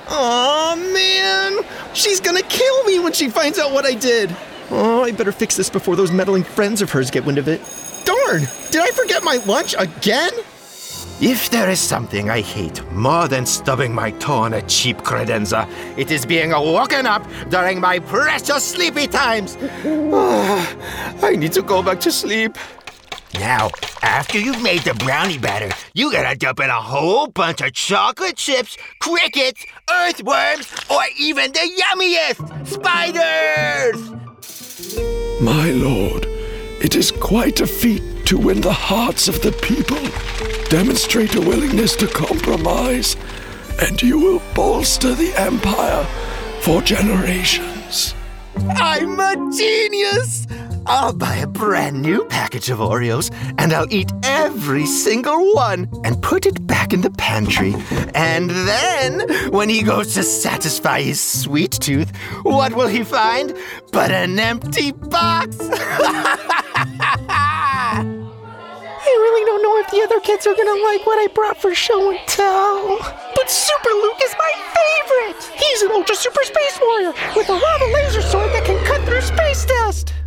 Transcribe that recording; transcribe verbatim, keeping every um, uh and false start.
Aw, man! She's gonna kill me when she finds out what I did! Oh, I better fix this before those meddling friends of hers get wind of it. Darn! Did I forget my lunch again? If there is something I hate more than stubbing my toe on a cheap credenza, it is being woken up during my precious sleepy times. I need to go back to sleep. Now, after you've made the brownie batter, you gotta dump in a whole bunch of chocolate chips, crickets, earthworms, or even the yummiest, spiders! My lord, it is quite a feat to win the hearts of the people. Demonstrate a willingness to compromise, and you will bolster the empire for generations. I'm a genius! I'll buy a brand new package of Oreos, and I'll eat every single one and put it back in the pantry. And then, when he goes to satisfy his sweet tooth, what will he find but an empty box? I really don't know if the other kids are gonna like what I brought for show and tell. But Super Luke is my favorite! He's an Ultra Super Space Warrior with a lava laser sword that can cut through space dust!